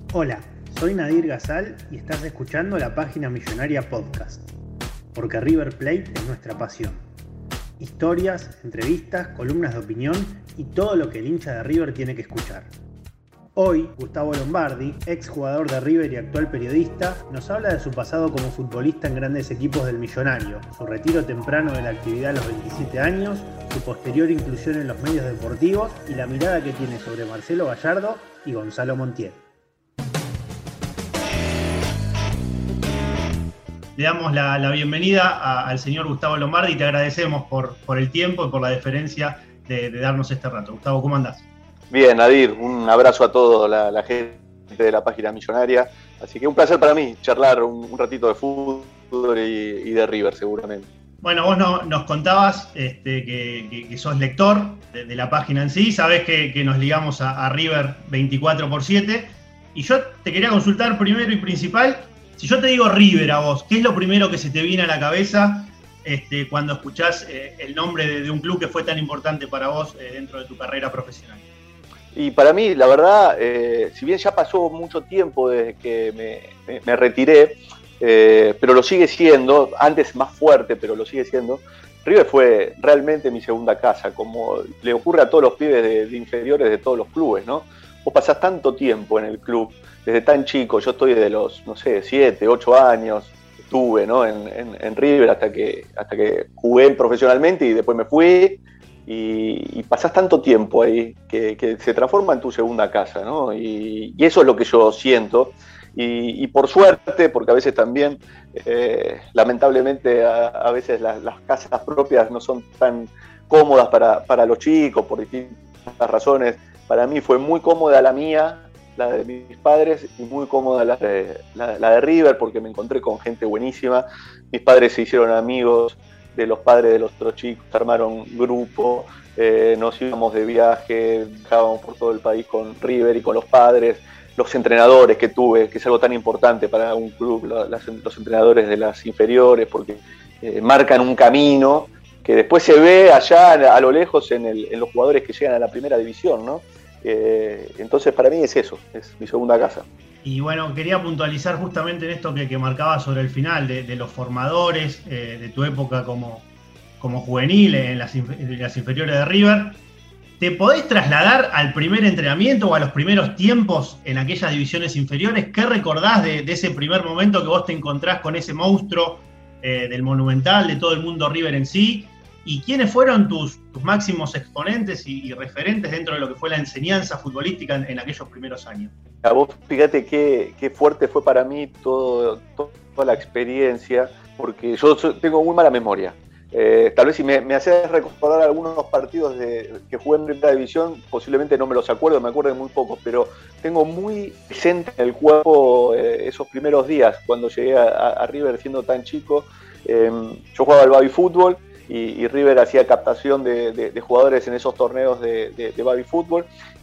Hola, soy Nadir Gazal y estás escuchando la Página Millonaria Podcast, porque River Plate es nuestra pasión. Historias, entrevistas, columnas de opinión y todo lo que el hincha de River tiene que escuchar. Hoy, Gustavo Lombardi, ex jugador de River y actual periodista, nos habla de su pasado como futbolista en grandes equipos del Millonario, su retiro temprano de la actividad a los 27 años, su posterior inclusión en los medios deportivos y la mirada que tiene sobre Marcelo Gallardo y Gonzalo Montiel. Le damos la bienvenida al señor Gustavo Lombardi y te agradecemos por el tiempo y por la deferencia de darnos este rato. Gustavo, ¿cómo andás? Bien, Nadir, un abrazo a toda la gente de la Página Millonaria. Así que un placer para mí charlar un ratito de fútbol y de River, seguramente. Bueno, vos nos contabas que sos lector de la página en sí, sabés que nos ligamos a River 24/7. Y yo te quería consultar primero y principal, si yo te digo River a vos, ¿qué es lo primero que se te viene a la cabeza cuando escuchás el nombre de un club que fue tan importante para vos dentro de tu carrera profesional? Y para mí, la verdad, si bien ya pasó mucho tiempo desde que me retiré, pero lo sigue siendo, antes más fuerte, pero lo sigue siendo, River fue realmente mi segunda casa, como le ocurre a todos los pibes de inferiores de todos los clubes, ¿no? Vos pasás tanto tiempo en el club, desde tan chico, yo estoy de los, 7, 8 años, estuve, ¿no? en River hasta que jugué profesionalmente y después me fui. Y pasás tanto tiempo ahí que se transforma en tu segunda casa, ¿no? Y eso es lo que yo siento. Y por suerte, porque a veces también, lamentablemente, a veces las casas propias no son tan cómodas para los chicos, por distintas razones. Para mí fue muy cómoda la mía, la de mis padres, y muy cómoda la de River, porque me encontré con gente buenísima. Mis padres se hicieron amigos de los padres de los otros chicos, armaron grupo, nos íbamos de viaje, viajábamos por todo el país con River y con los padres, los entrenadores que tuve, que es algo tan importante para un club, los entrenadores de las inferiores, porque marcan un camino que después se ve allá a lo lejos en los jugadores que llegan a la primera división, ¿no? Entonces para mí es eso, es mi segunda casa. Y bueno, quería puntualizar justamente en esto que marcaba sobre el final, de los formadores, de tu época como juvenil en las inferiores de River. ¿Te podés trasladar al primer entrenamiento o a los primeros tiempos en aquellas divisiones inferiores? ¿Qué recordás de ese primer momento que vos te encontrás con ese monstruo del Monumental, de todo el mundo River en sí? ¿Y quiénes fueron tus máximos exponentes y referentes dentro de lo que fue la enseñanza futbolística en aquellos primeros años? A vos fíjate qué fuerte fue para mí toda la experiencia, porque yo tengo muy mala memoria. Tal vez si me haces recordar algunos partidos que jugué en primera división, posiblemente no me los acuerdo, me acuerdo de muy pocos, pero tengo muy presente en el cuerpo esos primeros días, cuando llegué a River siendo tan chico. Yo jugaba al baby fútbol y River hacía captación de jugadores en esos torneos de baby fútbol,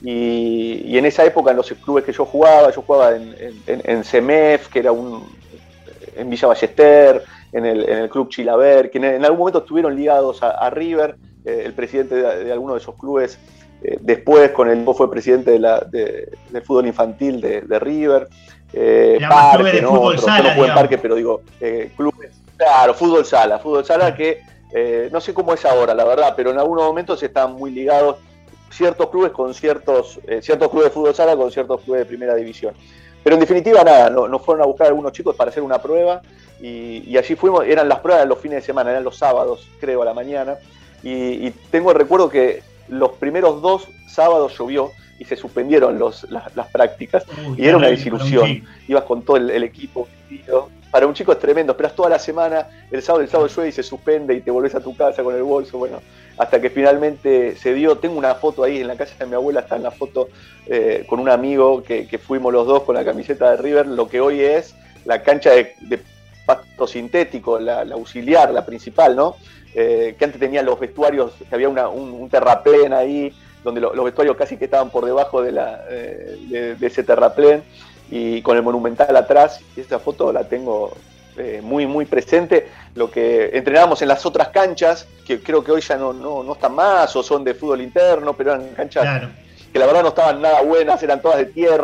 y en esa época en los clubes que yo jugaba en CEMEF, que era en Villa Ballester, en el Club Chilaver, que en algún momento estuvieron ligados a River. El presidente de alguno de esos clubes después fue presidente del fútbol infantil de River. Parque, de fútbol sala, yo no jugué en Parque, pero digo, clubes, claro, fútbol sala que no sé cómo es ahora, la verdad, pero en algunos momentos están muy ligados ciertos clubes con ciertos clubes de fútbol sala con ciertos clubes de primera división. Pero en definitiva, nada, nos fueron a buscar algunos chicos para hacer una prueba y allí fuimos. Eran las pruebas los fines de semana, eran los sábados, creo, a la mañana. Y tengo el recuerdo que los primeros 2 sábados llovió y se suspendieron las prácticas. Y era una desilusión. Ibas con todo el equipo. Para un chico es tremendo, esperas toda la semana, el sábado llueve y se suspende y te volvés a tu casa con el bolso, bueno, hasta que finalmente se dio. Tengo una foto ahí en la casa de mi abuela, está en la foto con un amigo que fuimos los dos con la camiseta de River, lo que hoy es la cancha de pasto sintético, la auxiliar, la principal, ¿no? Que antes tenía los vestuarios, que había un terraplén ahí, donde los vestuarios casi que estaban por debajo de ese terraplén, y con el Monumental atrás. Y esta foto la tengo muy, muy presente. Lo que entrenábamos en las otras canchas, que creo que hoy ya no están más, o son de fútbol interno, pero eran canchas, claro, que la verdad no estaban nada buenas, eran todas de tierra.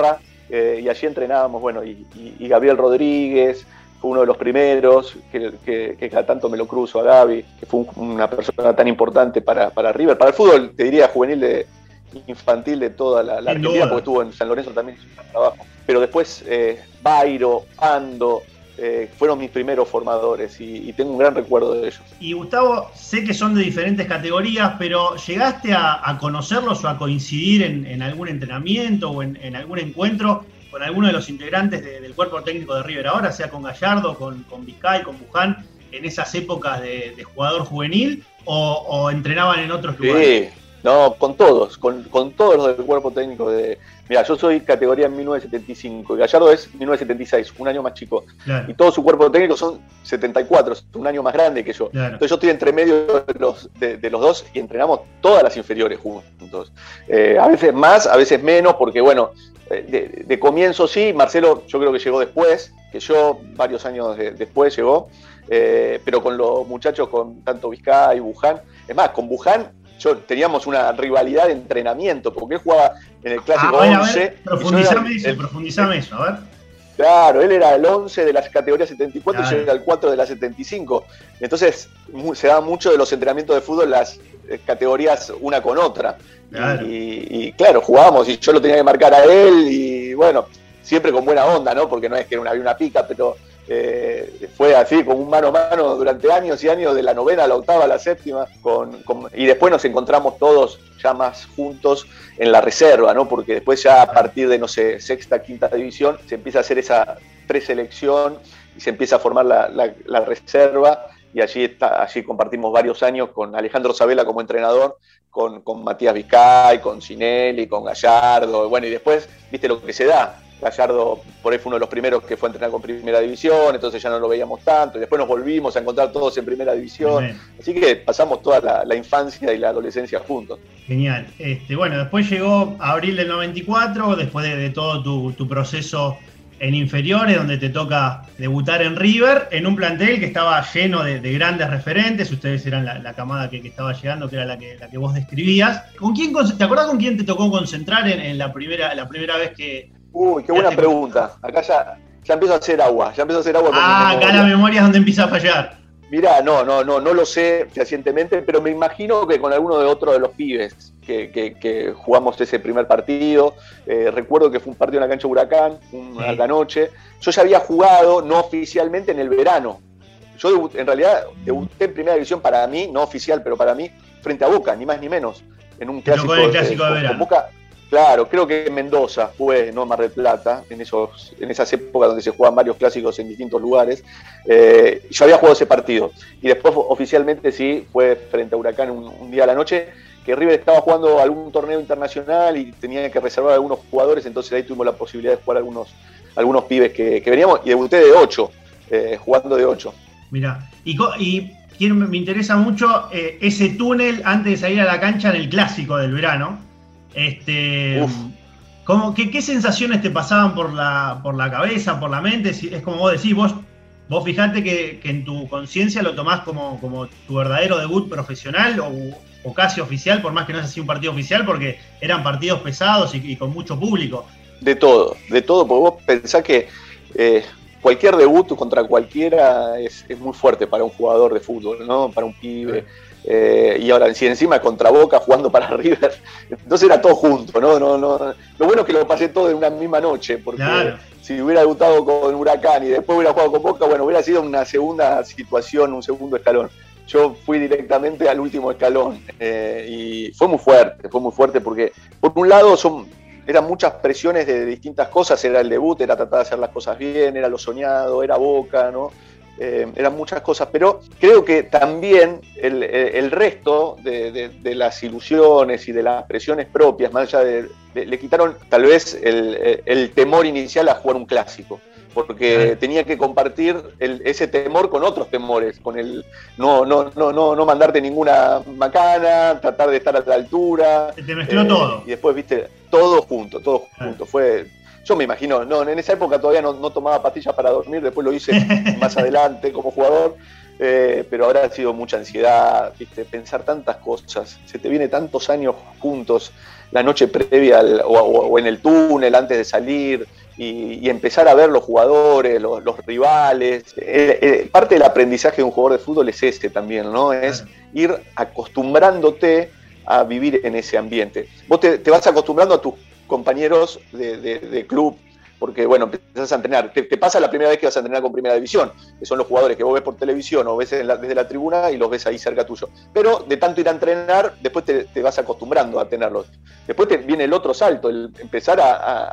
y allí entrenábamos, bueno, y Gabriel Rodríguez fue uno de los primeros, que cada tanto me lo cruzo a Gaby, que fue una persona tan importante para River, para el fútbol, te diría, juvenil, infantil de toda la Argentina, porque estuvo en San Lorenzo también hizo un trabajo. Pero después Bairo, Ando, fueron mis primeros formadores y tengo un gran recuerdo de ellos. Y Gustavo, sé que son de diferentes categorías, pero ¿llegaste a conocerlos o a coincidir en algún entrenamiento o en algún encuentro con alguno de los integrantes del cuerpo técnico de River ahora, sea con Gallardo, con Vizcay, con Buján, en esas épocas de jugador juvenil, o entrenaban en otros lugares? Sí, no, con todos los del cuerpo técnico de... Mira, yo soy categoría en 1975 y Gallardo es 1976, un año más chico. Claro. Y todo su cuerpo técnico son 74, es un año más grande que yo. Claro. Entonces yo estoy entre medio de los dos y entrenamos todas las inferiores juntos. A veces más, a veces menos, porque bueno, de comienzo sí, Marcelo yo creo que llegó después, que yo varios años después llegó, pero con los muchachos, con tanto Vizcay y Buján, es más, con Buján teníamos una rivalidad de entrenamiento, porque él jugaba en el clásico 11. Profundizame eso, a ver. Claro, él era el 11 de las categorías 74 y yo era el 4 de las 75. Entonces se daba mucho de los entrenamientos de fútbol las categorías una con otra. Claro. Y claro, jugábamos y yo lo tenía que marcar a él y bueno, siempre con buena onda, ¿no? Porque no es que había una pica, pero fue así, con un mano a mano durante años y años, de la novena a la octava a la séptima, y después nos encontramos todos ya más juntos en la reserva, ¿no? Porque después ya a partir de, no sé, sexta, quinta división, se empieza a hacer esa preselección y se empieza a formar la reserva, y allí compartimos varios años con Alejandro Sabela como entrenador, con Matías Vizcay, con Cinelli, con Gallardo, bueno, y después, viste lo que se da. Gallardo por ahí fue uno de los primeros que fue a entrenar con Primera División, entonces ya no lo veíamos tanto, y después nos volvimos a encontrar todos en Primera División. Bien. Así que pasamos toda la infancia y la adolescencia juntos. Genial. Bueno, después llegó abril del 94, después de todo tu proceso en inferiores, donde te toca debutar en River, en un plantel que estaba lleno de grandes referentes. Ustedes eran la camada que estaba llegando, que era la que vos describías. ¿Te acordás con quién te tocó concentrar en la primera vez que... Uy, qué buena pregunta. Acá ya empiezo a hacer agua. Acá la memoria es donde empieza a fallar. Mirá, no lo sé fehacientemente, pero me imagino que con alguno de otros de los pibes que jugamos ese primer partido. Recuerdo que fue un partido en la cancha Huracán, a la noche. Yo ya había jugado, no oficialmente, en el verano. Yo en realidad debuté en Primera División para mí, no oficial, pero para mí, frente a Boca, ni más ni menos. En un clásico, el clásico de verano. Con Boca. Claro, creo que en Mendoza fue, no en Mar del Plata, en esas épocas donde se juegan varios clásicos en distintos lugares. Yo había jugado ese partido. Y después oficialmente sí, fue frente a Huracán un día a la noche, que River estaba jugando algún torneo internacional y tenía que reservar algunos jugadores, entonces ahí tuvimos la posibilidad de jugar algunos pibes que veníamos, y debuté de 8, jugando de 8. Mirá, y me interesa mucho ese túnel antes de salir a la cancha en el clásico del verano. ¿Qué sensaciones te pasaban por la cabeza, por la mente? Es como vos decís, vos fijate que en tu conciencia lo tomás como tu verdadero debut profesional o casi oficial, por más que no sea así un partido oficial, porque eran partidos pesados y con mucho público. De todo, porque vos pensás que cualquier debut contra cualquiera es muy fuerte para un jugador de fútbol, ¿no? Para un pibe. Y ahora si encima contra Boca jugando para River, entonces era todo junto, ¿no? Lo bueno es que lo pasé todo en una misma noche, porque claro, si hubiera debutado con Huracán y después hubiera jugado con Boca, bueno, hubiera sido una segunda situación, un segundo escalón. Yo fui directamente al último escalón, y fue muy fuerte porque por un lado eran muchas presiones de distintas cosas. Era el debut, era tratar de hacer las cosas bien, era lo soñado, era Boca, ¿no? Eran muchas cosas, pero creo que también el resto de las ilusiones y de las presiones propias, más allá le quitaron tal vez el temor inicial a jugar un clásico, porque tenía que compartir ese temor con otros temores, con el no mandarte ninguna macana, tratar de estar a la altura. Se te mezcló todo. Y después, viste, todo junto. Yo me imagino, en esa época todavía no tomaba pastillas para dormir, después lo hice más adelante como jugador, pero habrá sido mucha ansiedad, ¿viste? Pensar tantas cosas, se te viene tantos años juntos, la noche previa o en el túnel antes de salir, y empezar a ver los jugadores, los rivales. Parte del aprendizaje de un jugador de fútbol es ese también, ¿no? Es ir acostumbrándote a vivir en ese ambiente. Vos te vas acostumbrando a tus compañeros de club, porque bueno, empezás a entrenar. Te pasa la primera vez que vas a entrenar con Primera División, que son los jugadores que vos ves por televisión o ves desde la tribuna y los ves ahí cerca tuyo. Pero de tanto ir a entrenar, después te vas acostumbrando a tenerlos. Después viene el otro salto, el empezar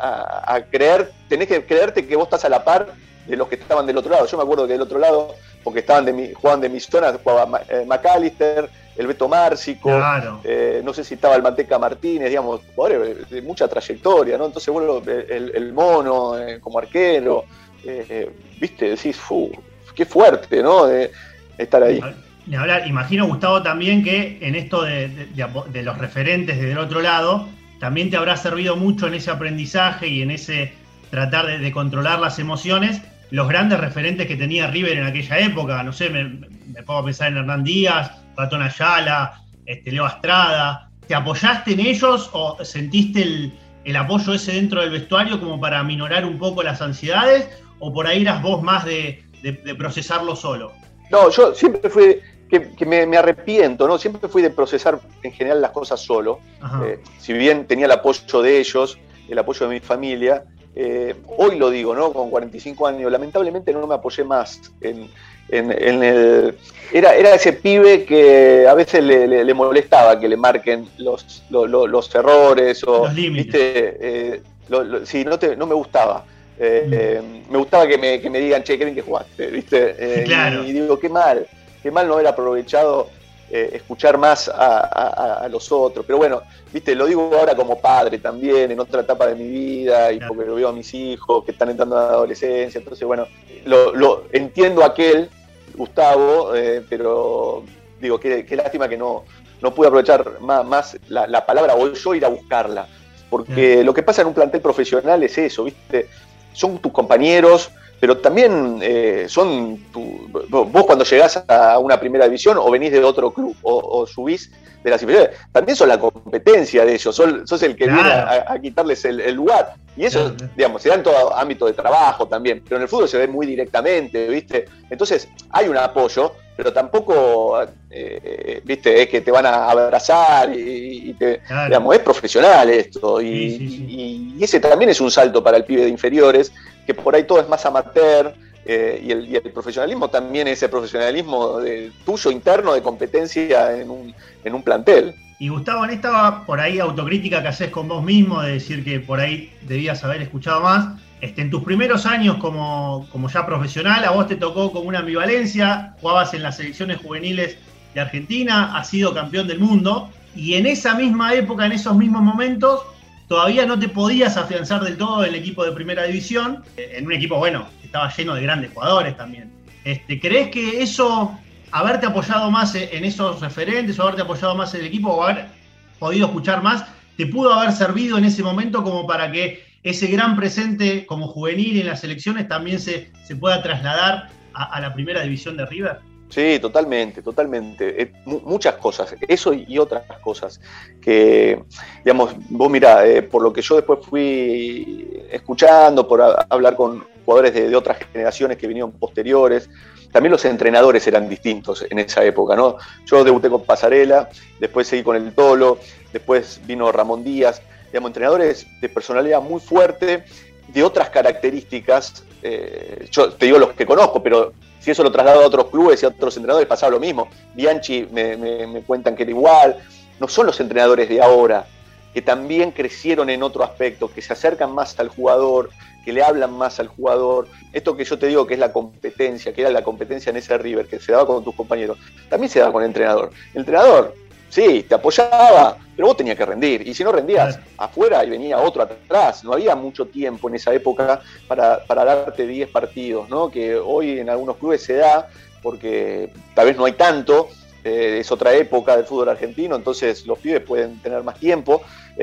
a creer, tenés que creerte que vos estás a la par de los que estaban del otro lado. Yo me acuerdo que del otro lado, porque jugaban de mi zona, jugaba McAllister, el Beto Márcico, claro. No sé si estaba el Manteca Martínez, digamos, jugadores de mucha trayectoria, ¿no? Entonces, bueno, el Mono como arquero, viste, decís, qué fuerte, ¿no? Estar ahí. Ni hablar. Imagino, Gustavo, también que en esto de los referentes desde el otro lado, también te habrá servido mucho en ese aprendizaje y en ese tratar de controlar las emociones, los grandes referentes que tenía River en aquella época. No sé, me pongo a pensar en Hernán Díaz, Ratón Ayala, Leo Astrada. ¿Te apoyaste en ellos o sentiste el apoyo ese dentro del vestuario como para aminorar un poco las ansiedades? ¿O por ahí eras vos más de procesarlo solo? No, yo siempre fui que me arrepiento, ¿no? Siempre fui de procesar en general las cosas solo. Si bien tenía el apoyo de ellos, el apoyo de mi familia, hoy lo digo, ¿no? Con 45 años, lamentablemente no me apoyé más en el... Era ese pibe que a veces le molestaba que le marquen los errores o... Los límites. ¿Viste? Sí, no me gustaba. Me gustaba que me digan, che, qué bien que jugaste, ¿viste? Claro. Y digo, qué mal no haber aprovechado escuchar más a los otros. Pero bueno, viste, lo digo ahora como padre también, en otra etapa de mi vida, y porque lo veo a mis hijos que están entrando a la adolescencia. Entonces, bueno, lo entiendo aquel, Gustavo, pero digo, qué lástima que no pude aprovechar más la palabra o yo ir a buscarla. Porque lo que pasa en un plantel profesional es eso, ¿viste? Son tus compañeros, pero también vos cuando llegás a una primera división o venís de otro club o subís de las inferiores, también sos la competencia de ellos, sos el que viene a quitarles el lugar. Y eso, digamos, se da en todo ámbito de trabajo también, pero en el fútbol se ve muy directamente, ¿viste? Entonces hay un apoyo, pero tampoco, ¿viste? Es que te van a abrazar y digamos, es profesional esto. Y ese también es un salto para el pibe de inferiores, que por ahí todo es más amateur, y el profesionalismo también es el profesionalismo tuyo interno de competencia en un plantel. Y Gustavo, en esta por ahí autocrítica que haces con vos mismo, de decir que por ahí debías haber escuchado más, en tus primeros años como ya profesional, a vos te tocó como una ambivalencia, jugabas en las selecciones juveniles de Argentina, has sido campeón del mundo, y en esa misma época, en esos mismos momentos, todavía no te podías afianzar del todo en el equipo de primera división, en un equipo, bueno, que estaba lleno de grandes jugadores también. ¿Crees que eso, haberte apoyado más en esos referentes, o haberte apoyado más en el equipo, o haber podido escuchar más, te pudo haber servido en ese momento como para que ese gran presente como juvenil en las selecciones también se pueda trasladar a la primera división de River? Sí, totalmente. Muchas cosas, eso y otras cosas que, digamos, vos mirá, por lo que yo después fui escuchando, por hablar con jugadores de otras generaciones que vinieron posteriores, también los entrenadores eran distintos en esa época, ¿no? Yo debuté con Pasarela, después seguí con el Tolo, después vino Ramón Díaz, digamos, entrenadores de personalidad muy fuerte, de otras características, yo te digo los que conozco, pero si eso lo traslado a otros clubes y a otros entrenadores pasaba lo mismo. Bianchi me cuentan que era igual. No son los entrenadores de ahora, que también crecieron en otro aspecto, que se acercan más al jugador, que le hablan más al jugador. Esto que yo te digo que es la competencia, que era la competencia en ese River, que se daba con tus compañeros, también se daba con el entrenador. El entrenador, sí, te apoyaba, pero vos tenías que rendir. Y si no rendías, afuera y venía otro atrás. No había mucho tiempo en esa época para darte 10 partidos, ¿no? Que hoy en algunos clubes se da, porque tal vez no hay tanto, es otra época del fútbol argentino, entonces los pibes pueden tener más tiempo.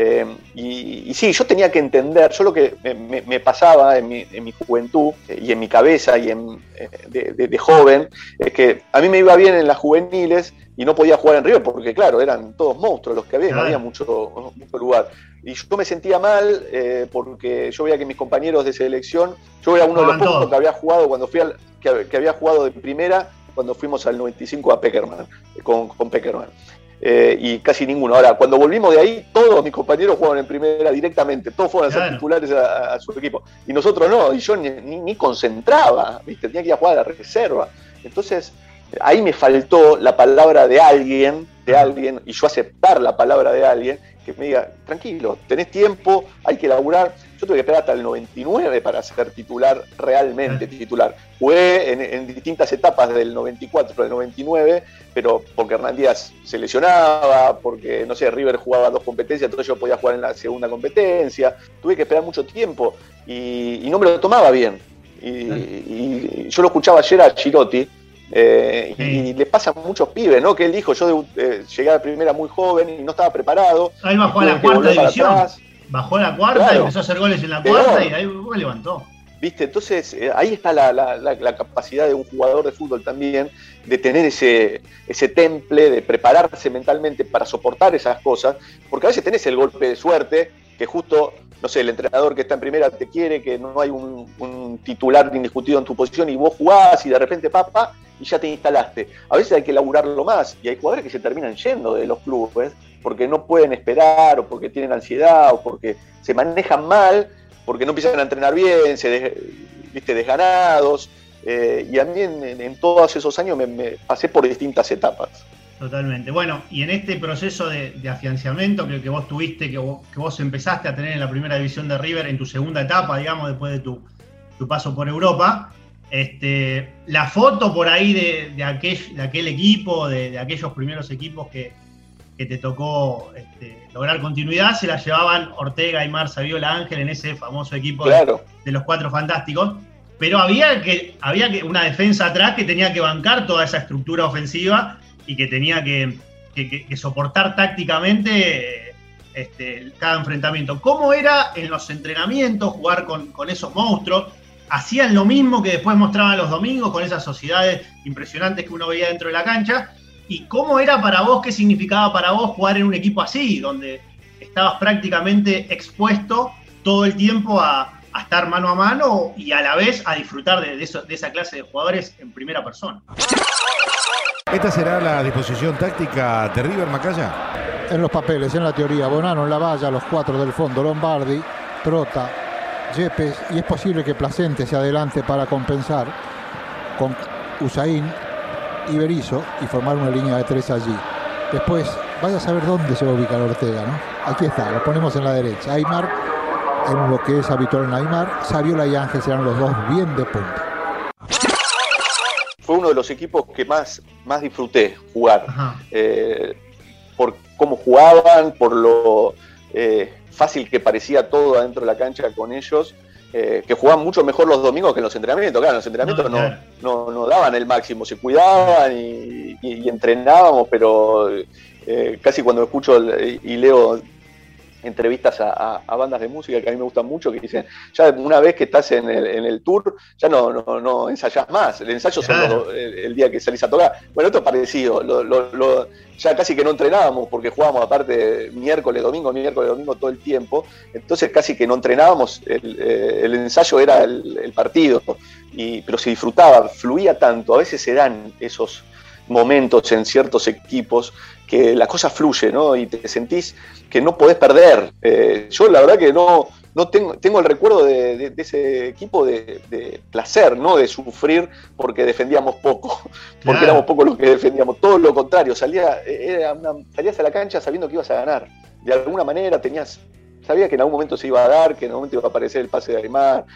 Y sí, yo tenía que entender, yo lo que me pasaba en mi juventud y en mi cabeza y de joven, es que a mí me iba bien en las juveniles y no podía jugar en River porque, claro, eran todos monstruos los que había, no había mucho lugar. Y yo me sentía mal porque yo veía que mis compañeros de selección, yo era uno de los pocos que había jugado cuando que había jugado de primera cuando fuimos al 95 a Peckerman, con Peckerman. Y casi ninguno. Ahora, cuando volvimos de ahí, todos mis compañeros jugaban en primera directamente, todos fueron a ser titulares a su equipo. Y nosotros no, y yo ni concentraba, ¿viste? Tenía que ir a jugar a la reserva. Entonces, ahí me faltó la palabra de alguien, y yo aceptar la palabra de alguien, que me diga, tranquilo, tenés tiempo, hay que laburar. Yo tuve que esperar hasta el 99 para ser titular, realmente titular. Jugué en distintas etapas del 94 al 99, pero porque Hernán Díaz se lesionaba, porque, no sé, River jugaba 2 competencias, entonces yo podía jugar en la segunda competencia. Tuve que esperar mucho tiempo y no me lo tomaba bien. Y yo lo escuchaba ayer a Girotti, y le pasa a muchos pibes, ¿no? Que él dijo, yo llegué a la primera muy joven y no estaba preparado. Ahí bajó a la cuarta división. Bajó a la cuarta, empezó a hacer goles en la cuarta y ahí me levantó. ¿Viste? Entonces, ahí está la capacidad de un jugador de fútbol también, de tener ese temple, de prepararse mentalmente para soportar esas cosas, porque a veces tenés el golpe de suerte, que justo, no sé, el entrenador que está en primera te quiere, que no hay un titular indiscutido en tu posición y vos jugás y de repente y ya te instalaste. A veces hay que laburarlo más y hay jugadores que se terminan yendo de los clubes porque no pueden esperar o porque tienen ansiedad o porque se manejan mal, porque no empiezan a entrenar bien, desganados. Y a mí en todos esos años me pasé por distintas etapas. Totalmente. Bueno, y en este proceso de afianzamiento que vos tuviste, que vos empezaste a tener en la primera división de River, en tu segunda etapa, digamos, después de tu paso por Europa, la foto por ahí de aquel equipo, de aquellos primeros equipos que te tocó lograr continuidad, se la llevaban Ortega, Aymar, Saviola, Ángel en ese famoso equipo de los Cuatro Fantásticos. Pero había que una defensa atrás que tenía que bancar toda esa estructura ofensiva y que tenía que soportar tácticamente cada enfrentamiento. ¿Cómo era en los entrenamientos jugar con esos monstruos? ¿Hacían lo mismo que después mostraban los domingos con esas sociedades impresionantes que uno veía dentro de la cancha? ¿Y cómo era para vos, qué significaba para vos jugar en un equipo así, donde estabas prácticamente expuesto todo el tiempo a estar mano a mano y a la vez a disfrutar de esa clase de jugadores en primera persona? ¿Esta será la disposición táctica de River, Macaya? En los papeles, en la teoría, Bonano en la valla, los 4 del fondo, Lombardi, Trota, Yepes, y es posible que Placente se adelante para compensar con Usain y Berizzo y formar una línea de 3 allí. Después, vaya a saber dónde se va a ubicar Ortega, ¿no? Aquí está, lo ponemos en la derecha. Aymar, en lo que es habitual en Aymar, Saviola y Ángel serán los dos bien de punta. Fue uno de los equipos que más disfruté jugar. Por cómo jugaban, por lo fácil que parecía todo adentro de la cancha con ellos, que jugaban mucho mejor los domingos que en los entrenamientos. Claro, en los entrenamientos no daban el máximo, se cuidaban y entrenábamos, pero casi cuando escucho y leo entrevistas a bandas de música que a mí me gustan mucho, que dicen, ya una vez que estás en el tour, ya no ensayás más, el ensayo es el día que salís a tocar. Bueno, esto es parecido, ya casi que no entrenábamos porque jugábamos aparte miércoles, domingo todo el tiempo, entonces casi que no entrenábamos, el ensayo era el partido, pero se disfrutaba, fluía tanto, a veces se dan esos momentos en ciertos equipos que la cosa fluye, ¿no? Y te sentís que no podés perder. Yo la verdad que no tengo el recuerdo de ese equipo de placer, no de sufrir porque defendíamos poco, porque éramos pocos los que defendíamos, todo lo contrario, salías a la cancha sabiendo que ibas a ganar, de alguna manera sabía que en algún momento se iba a dar, que en algún momento iba a aparecer el pase de Aymar,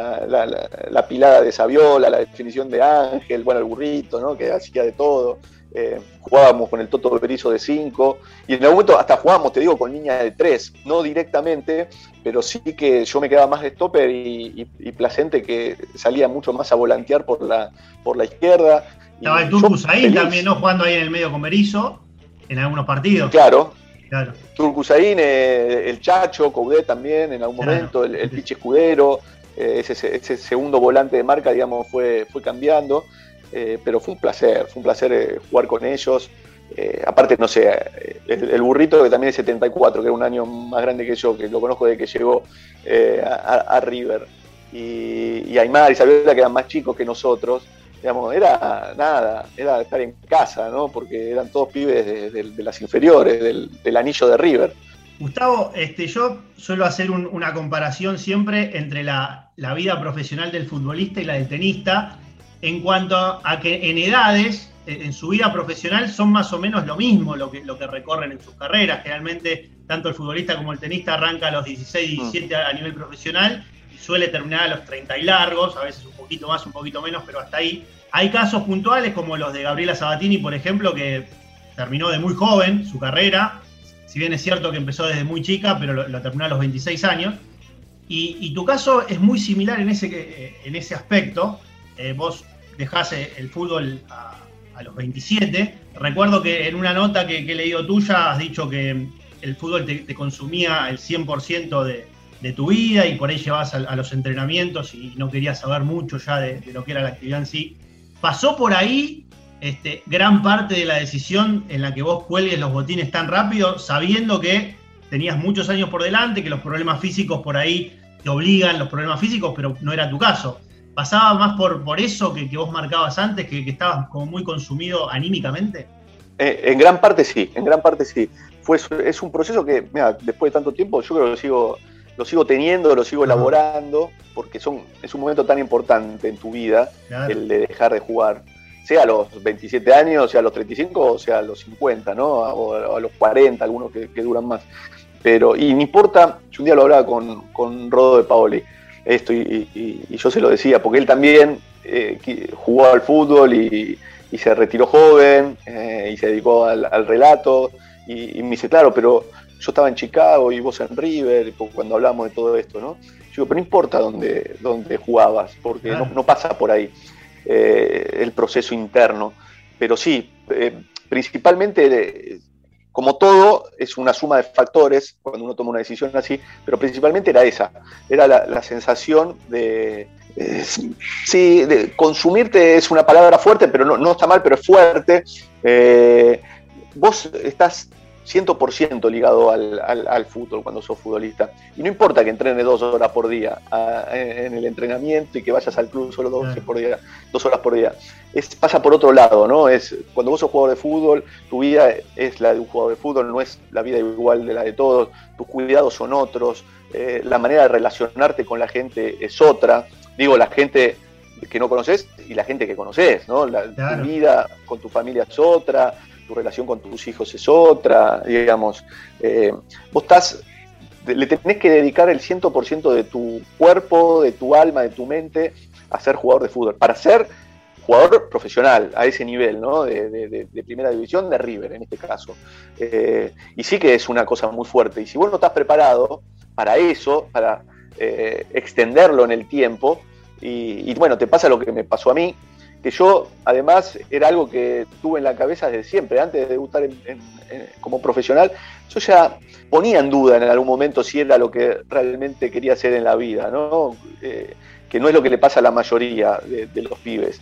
la pilada de Saviola, la definición de Ángel, bueno, el burrito, ¿no? Que hacía de todo. Jugábamos con el Toto Berizzo de 5 y en algún momento hasta jugábamos, te digo, con línea de 3, no directamente, pero sí que yo me quedaba más de stopper y Placente que salía mucho más a volantear por la izquierda Estaba el Turco Usain también, ¿no? Jugando ahí en el medio con Berizzo, en algunos partidos. Claro. Claro. Turco Usain, el Chacho, Coudet también en algún momento, el Pichi Escudero, ese segundo volante de marca, digamos, fue cambiando, pero fue un placer jugar con ellos. Aparte, no sé, el Burrito, que también es 74, que era un año más grande que yo, que lo conozco desde que llegó a River, y Aymar y Saviola, que eran más chicos que nosotros, digamos, era estar en casa, ¿no? Porque eran todos pibes de las inferiores, del anillo de River. Gustavo, yo suelo hacer una comparación siempre entre la vida profesional del futbolista y la del tenista, en cuanto a que en edades, en su vida profesional, son más o menos lo mismo lo que recorren en sus carreras. Generalmente, tanto el futbolista como el tenista arranca a los 16, 17 a nivel profesional, suele terminar a los 30 y largos, a veces un poquito más, un poquito menos, pero hasta ahí. Hay casos puntuales como los de Gabriela Sabatini, por ejemplo, que terminó de muy joven su carrera, si bien es cierto que empezó desde muy chica, pero lo terminó a los 26 años. Y tu caso es muy similar en ese aspecto. Vos dejás el fútbol a los 27. Recuerdo que en una nota que he leído tuya has dicho que el fútbol te consumía el 100% de tu vida y por ahí llevabas a los entrenamientos y no querías saber mucho ya de lo que era la actividad en sí. ¿Pasó por ahí gran parte de la decisión en la que vos cuelgues los botines tan rápido, sabiendo que tenías muchos años por delante, que los problemas físicos por ahí te obligan, los problemas físicos, pero no era tu caso? ¿Pasaba más por eso que vos marcabas antes, que estabas como muy consumido anímicamente? En gran parte sí. Es un proceso que, mira, después de tanto tiempo, yo creo que lo sigo teniendo, lo sigo elaborando, porque es un momento tan importante en tu vida, claro, el de dejar de jugar, sea a los 27 años, sea a los 35, o sea a los 50, ¿no? O a los 40, algunos que duran más. Pero, y no importa, yo un día lo hablaba con Rodo de Paoli, esto, y yo se lo decía, porque él también jugó al fútbol y se retiró joven, y se dedicó al relato, y me dice, claro, pero yo estaba en Chicago y vos en River, cuando hablamos de todo esto, ¿no? Yo digo, pero no importa dónde jugabas, porque claro, no pasa por ahí el proceso interno. Pero sí, principalmente, como todo, es una suma de factores cuando uno toma una decisión así, pero principalmente era la sensación de consumirte. Es una palabra fuerte, pero no está mal, pero es fuerte. Vos estás 100% ligado al fútbol cuando sos futbolista. Y no importa que entrenes 2 horas por día en el entrenamiento y que vayas al club solo 2 horas por día. Pasa por otro lado, ¿no? Cuando vos sos jugador de fútbol, tu vida es la de un jugador de fútbol, no es la vida igual de la de todos. Tus cuidados son otros, la manera de relacionarte con la gente es otra. Digo, la gente que no conoces y la gente que conoces, ¿no? Claro. Tu vida con tu familia es otra, tu relación con tus hijos es otra, digamos. Vos le tenés que dedicar el 100% de tu cuerpo, de tu alma, de tu mente a ser jugador de fútbol, para ser jugador profesional a ese nivel, ¿no? De primera división, de River en este caso. Y sí que es una cosa muy fuerte. Y si vos no estás preparado para eso, para extenderlo en el tiempo, y bueno, te pasa lo que me pasó a mí, que yo, además, era algo que tuve en la cabeza desde siempre. Antes de debutar como profesional, yo ya ponía en duda en algún momento si era lo que realmente quería hacer en la vida, ¿no? Que no es lo que le pasa a la mayoría de los pibes.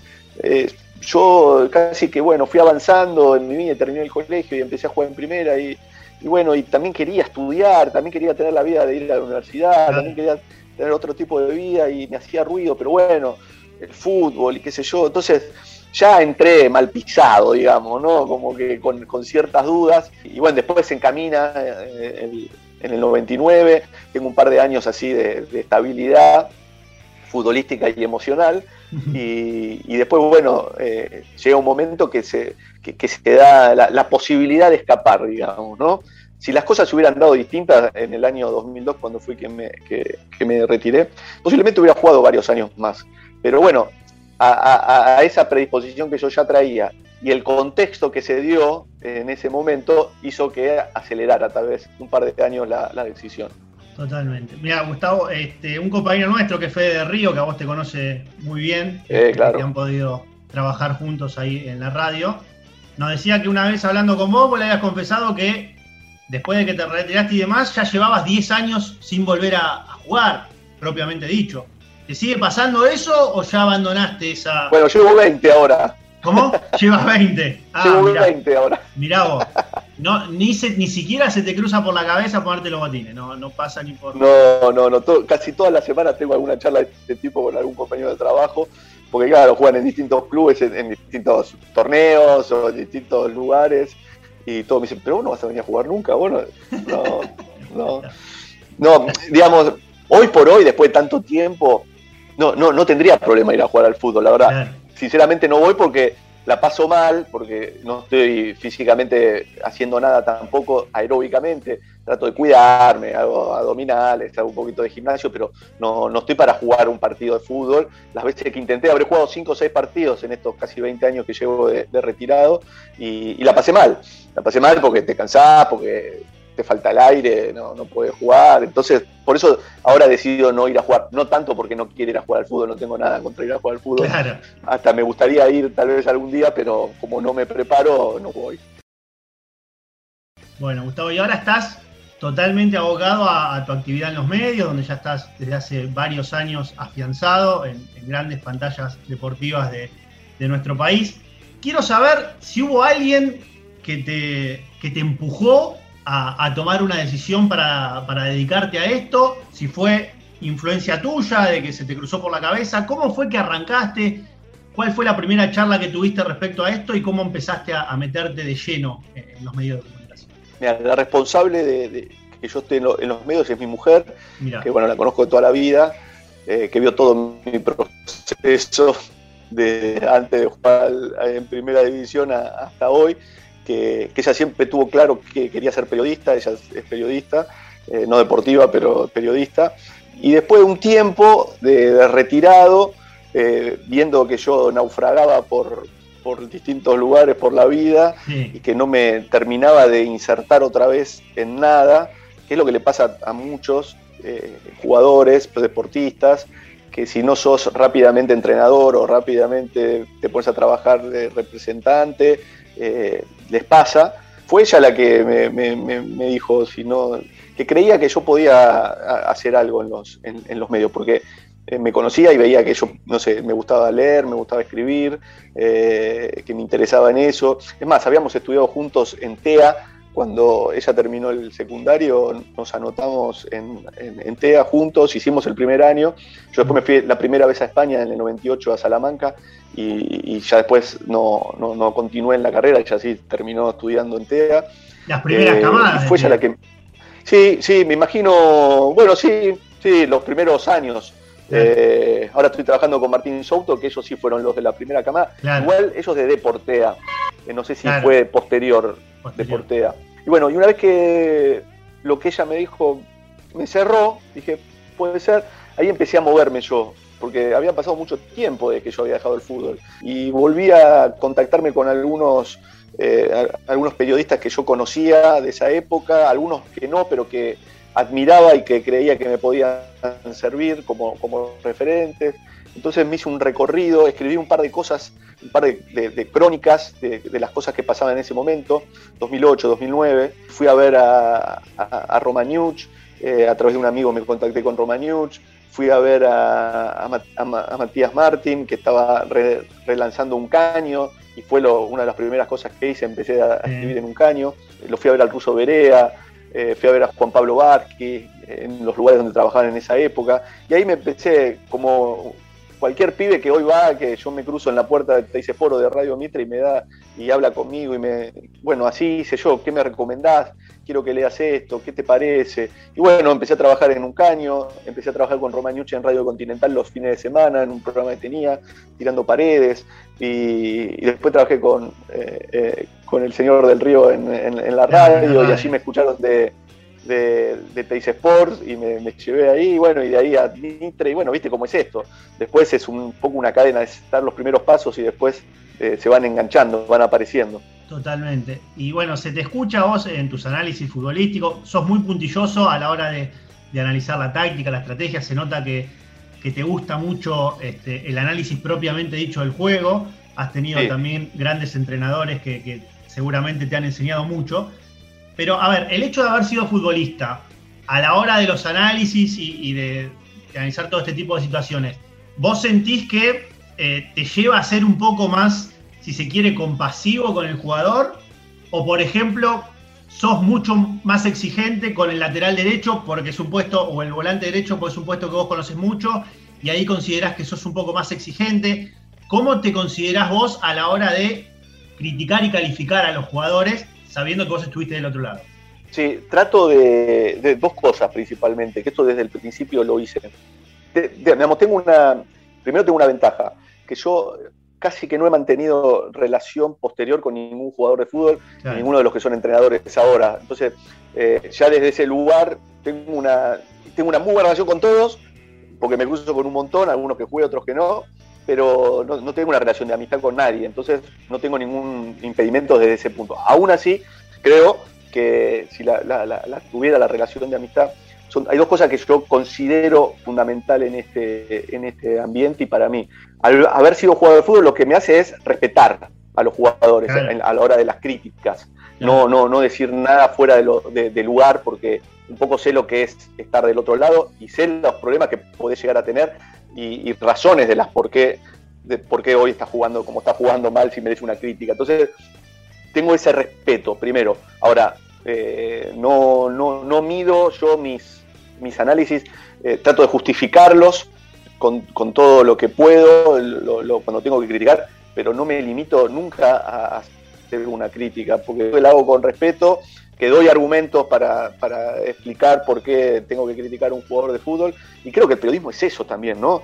Yo casi que, bueno, fui avanzando en mi vida, terminé el colegio y empecé a jugar en primera, y bueno, y también quería estudiar, también quería tener la vida de ir a la universidad, también quería tener otro tipo de vida, y me hacía ruido, pero bueno, el fútbol y qué sé yo. Entonces ya entré mal pisado, digamos, ¿no? Como que con ciertas dudas. Y bueno, después se encamina en el 99, tengo un par de años así de estabilidad futbolística y emocional. Y después, bueno, llega un momento que se da la posibilidad de escapar, digamos, ¿no? Si las cosas se hubieran dado distintas en el año 2002, cuando fui que me retiré, posiblemente hubiera jugado varios años más. Pero bueno, a esa predisposición que yo ya traía y el contexto que se dio en ese momento hizo que acelerara tal vez un par de años la decisión. Totalmente. Mira, Gustavo, un compañero nuestro que es Fede de Río, que a vos te conoce muy bien, claro, que han podido trabajar juntos ahí en la radio. Nos decía que una vez hablando con vos le habías confesado que después de que te retiraste y demás, ya llevabas 10 años sin volver a jugar, propiamente dicho. ¿Te sigue pasando eso o ya abandonaste esa...? Bueno, llevo 20 ahora. ¿Cómo? Llevas 20 Llevo 20 ahora. Mirá vos. No, ni siquiera se te cruza por la cabeza ponerte los botines. No pasa ni por... No. Casi todas las semanas tengo alguna charla de este tipo con algún compañero de trabajo. Porque claro, juegan en distintos clubes, en distintos torneos o en distintos lugares. Y todos me dicen, pero vos no vas a venir a jugar nunca. Bueno, no, digamos, hoy por hoy, después de tanto tiempo, no tendría problema ir a jugar al fútbol, la verdad. Claro. Sinceramente no voy porque la paso mal, porque no estoy físicamente haciendo nada tampoco aeróbicamente. Trato de cuidarme, hago abdominales, hago un poquito de gimnasio, pero no estoy para jugar un partido de fútbol. Las veces que intenté, habré jugado 5 o 6 partidos en estos casi 20 años que llevo de retirado y la pasé mal. La pasé mal porque te cansás, porque te falta el aire, no puedes jugar. Entonces, por eso ahora decido no ir a jugar. No tanto porque no quiero ir a jugar al fútbol, no tengo nada contra ir a jugar al fútbol. Claro. Hasta me gustaría ir tal vez algún día, pero como no me preparo, no voy. Bueno, Gustavo, y ahora estás totalmente abocado a tu actividad en los medios, donde ya estás desde hace varios años afianzado en grandes pantallas deportivas de nuestro país. Quiero saber si hubo alguien que te empujó a tomar una decisión para dedicarte a esto, si fue influencia tuya, de que se te cruzó por la cabeza, ¿cómo fue que arrancaste? ¿Cuál fue la primera charla que tuviste respecto a esto y cómo empezaste a meterte de lleno en los medios de comunicación? Mira, la responsable de que yo esté en los medios es mi mujer. Mirá. Que bueno, la conozco de toda la vida, que vio todo mi proceso de antes de jugar en primera división hasta hoy, que ella siempre tuvo claro que quería ser periodista. Ella es periodista, no deportiva, pero periodista. Y después de un tiempo de retirado, viendo que yo naufragaba por distintos lugares, por la vida, sí, y que no me terminaba de insertar otra vez en nada, que es lo que le pasa a muchos jugadores, deportistas, que si no sos rápidamente entrenador o rápidamente te pones a trabajar de representante, les pasa. Fue ella la que me dijo que creía que yo podía hacer algo en los medios, porque me conocía y veía que yo, no sé, me gustaba leer, me gustaba escribir, que me interesaba en eso. Es más, habíamos estudiado juntos en TEA. Cuando ella terminó el secundario, nos anotamos en TEA juntos, hicimos el primer año. Yo después me fui la primera vez a España en el 98 a Salamanca y ya después no continué en la carrera, ella sí terminó estudiando en TEA. Las primeras camadas. Y fue ella la que... Sí, me imagino, bueno, sí, los primeros años. Ahora estoy trabajando con Martín Souto, que ellos sí fueron los de la primera camada. Claro. Igual ellos de Deportea, no sé si fue posterior. Deportea. Y bueno, y una vez que lo que ella me dijo me cerró, dije, puede ser, ahí empecé a moverme yo, porque había pasado mucho tiempo de que yo había dejado el fútbol. Y volví a contactarme con algunos periodistas que yo conocía de esa época, algunos que no, pero que admiraba y que creía que me podían servir como referentes. Entonces me hice un recorrido, escribí un par de cosas, un par de crónicas de las cosas que pasaban en ese momento, 2008, 2009. Fui a ver a Romaniuk, a través de un amigo me contacté con Romaniuk. Fui a ver a Matías Martín, que estaba relanzando Un Caño, y fue una de las primeras cosas que hice, empecé a escribir en Un Caño. Lo fui a ver al ruso Berea, fui a ver a Juan Pablo Vázquez, en los lugares donde trabajaban en esa época, y ahí me empecé como cualquier pibe que hoy va, que yo me cruzo en la puerta de Teis Sport de Radio Mitre y habla conmigo bueno, así hice yo, ¿qué me recomendás? Quiero que leas esto, ¿qué te parece? Y bueno, empecé a trabajar en Un Caño, empecé a trabajar con Romaniuk en Radio Continental los fines de semana, en un programa que tenía, tirando paredes, y después trabajé con el señor del Río en la radio, y allí me escucharon de Teis Sports y me llevé ahí, bueno, y de ahí a Mitre, y bueno, viste cómo es esto. Después es un poco una cadena, es dar los primeros pasos y después se van enganchando, van apareciendo. Totalmente. Y bueno, se te escucha a vos en tus análisis futbolísticos, sos muy puntilloso a la hora de analizar la táctica, la estrategia, se nota que te gusta mucho el análisis propiamente dicho del juego. has tenido también grandes entrenadores que seguramente te han enseñado mucho. Pero, a ver, el hecho de haber sido futbolista, a la hora de los análisis y de analizar todo este tipo de situaciones, ¿vos sentís que te lleva a ser un poco más, si se quiere, compasivo con el jugador? O, por ejemplo, sos mucho más exigente con el lateral derecho porque es un puesto, o el volante derecho porque es un puesto que vos conoces mucho, y ahí considerás que sos un poco más exigente. ¿Cómo te considerás vos a la hora de criticar y calificar a los jugadores sabiendo que vos estuviste del otro lado? Sí, trato de dos cosas principalmente, que esto desde el principio lo hice. Digamos, primero tengo una ventaja, que yo casi que no he mantenido relación posterior con ningún jugador de fútbol, claro, ninguno de los que son entrenadores ahora. Entonces, ya desde ese lugar tengo una muy buena relación con todos, porque me cruzo con un montón, algunos que juegan, otros que no, pero no tengo una relación de amistad con nadie, entonces no tengo ningún impedimento desde ese punto. Aún así, creo que si tuviera la relación de amistad, hay dos cosas que yo considero fundamental en este ambiente, y para mí, al haber sido jugador de fútbol, lo que me hace es respetar a los jugadores, claro, a la hora de las críticas. Claro. No decir nada fuera de lugar, porque un poco sé lo que es estar del otro lado y sé los problemas que podés llegar a tener y razones de por qué hoy está jugando como está jugando mal, si merece una crítica. Entonces, tengo ese respeto, primero. Ahora, no mido yo mis análisis, trato de justificarlos con todo lo que puedo, cuando tengo que criticar, pero no me limito nunca a hacer una crítica, porque yo lo hago con respeto, que doy argumentos para explicar por qué tengo que criticar a un jugador de fútbol, y creo que el periodismo es eso también, ¿no?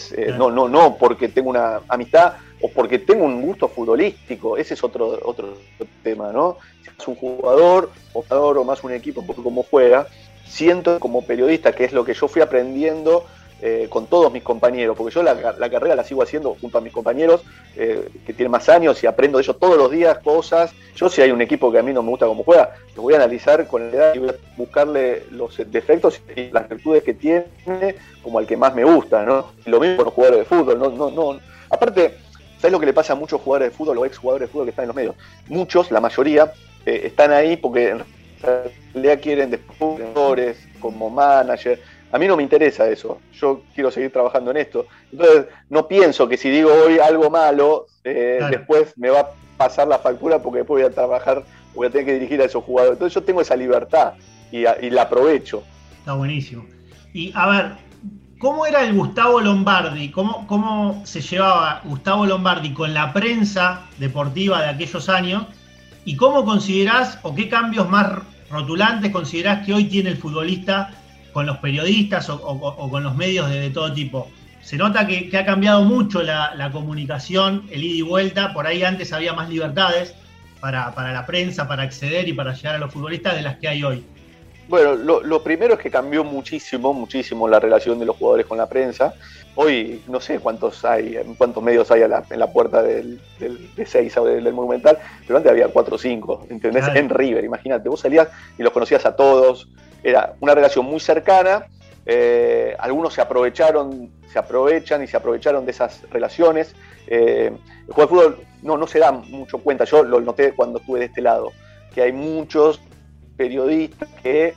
No porque tengo una amistad o porque tengo un gusto futbolístico, ese es otro tema, ¿no? Si es un jugador o más un equipo, porque como juega, siento como periodista, que es lo que yo fui aprendiendo con todos mis compañeros, porque yo la carrera la sigo haciendo junto a mis compañeros que tienen más años, y aprendo de ellos todos los días cosas. Yo, si hay un equipo que a mí no me gusta cómo juega, lo voy a analizar con la edad y voy a buscarle los defectos y las virtudes que tiene como al que más me gusta, ¿no? Y lo mismo con los jugadores de fútbol, no. Aparte, ¿sabes lo que le pasa a muchos jugadores de fútbol o ex jugadores de fútbol que están en los medios? Muchos, la mayoría, están ahí porque en realidad quieren después como manager. A mí no me interesa eso, yo quiero seguir trabajando en esto. Entonces, no pienso que si digo hoy algo malo, claro, después me va a pasar la factura, porque después voy a trabajar, voy a tener que dirigir a esos jugadores. Entonces, yo tengo esa libertad y la aprovecho. Está buenísimo. Y a ver, ¿cómo era el Gustavo Lombardi? ¿Cómo se llevaba Gustavo Lombardi con la prensa deportiva de aquellos años? ¿Y cómo considerás, o qué cambios más rotulantes considerás que hoy tiene el futbolista con los periodistas o con los medios de todo tipo? Se nota que ha cambiado mucho la comunicación, el ida y vuelta. Por ahí antes había más libertades para la prensa, para acceder y para llegar a los futbolistas de las que hay hoy. Bueno, lo primero es que cambió muchísimo la relación de los jugadores con la prensa. Hoy no sé cuántos medios hay en la puerta de Ezeiza o del Monumental, pero antes había 4 o 5, ¿entendés? Claro. En River, imagínate, vos salías y los conocías a todos. Era una relación muy cercana, algunos se aprovechan y se aprovecharon de esas relaciones. El juego de fútbol no se da mucho cuenta, yo lo noté cuando estuve de este lado, que hay muchos periodistas que